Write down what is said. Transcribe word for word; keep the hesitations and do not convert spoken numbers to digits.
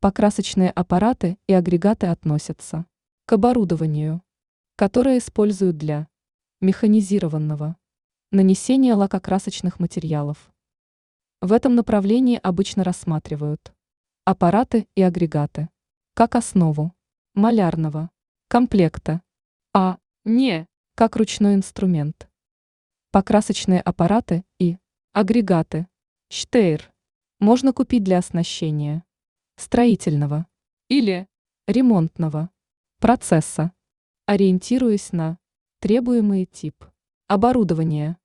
Покрасочные аппараты и агрегаты относятся к оборудованию, которое используют для механизированного нанесения лакокрасочных материалов. В этом направлении обычно рассматривают аппараты и агрегаты как основу малярного комплекта, а не как ручной инструмент. Покрасочные аппараты и агрегаты штейр можно купить для оснащения строительного или ремонтного процесса, ориентируясь на требуемый тип оборудования.